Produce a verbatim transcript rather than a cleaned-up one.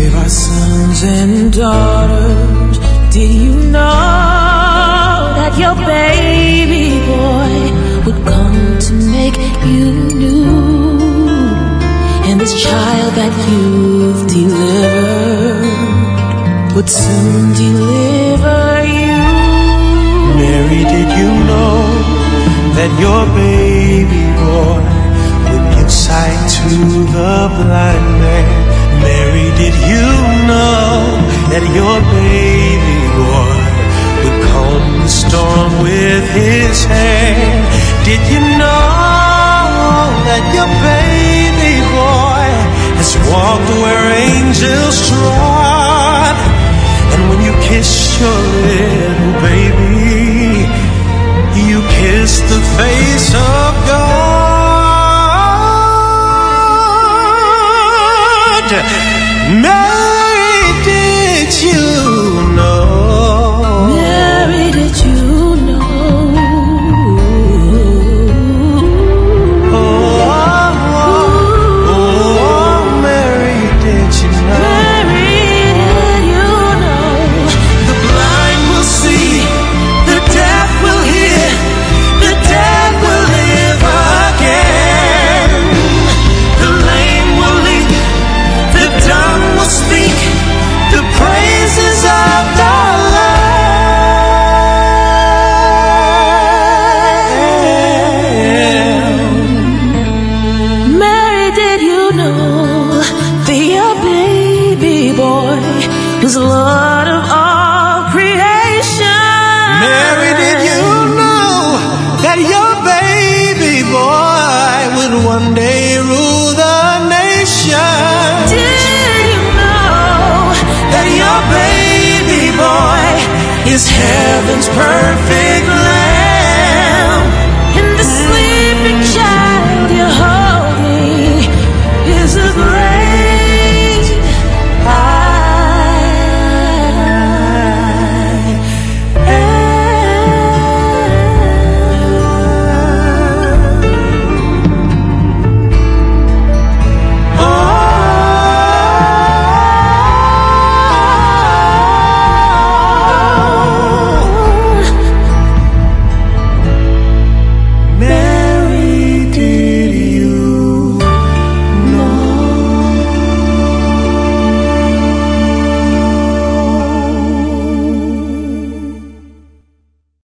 gave our sons and daughters. Did you know that your baby boy would come to make you new? And this child that you've delivered would soon deliver you. Mary, did you know that your baby boy would give sight to the blind man? Mary, did you know that your baby boy would calm the storm with his hand? Did you know that your baby boy has walked where angels trod? And when you kiss your little baby, you kiss the face of God. Mary, did you know? Mary, did you know? Oh, oh, oh, oh, Mary, did you know? Mary, did you know? The blind will see, the deaf will hear, the dead will live again. The lame will leap, the dumb will speak, the praises of the Lamb. Mary, did you know that your baby boy was Lord of all creation? Mary, did you know that your baby boy would one day rule the nation? Did you know That your baby boy is heaven's perfect Lamb?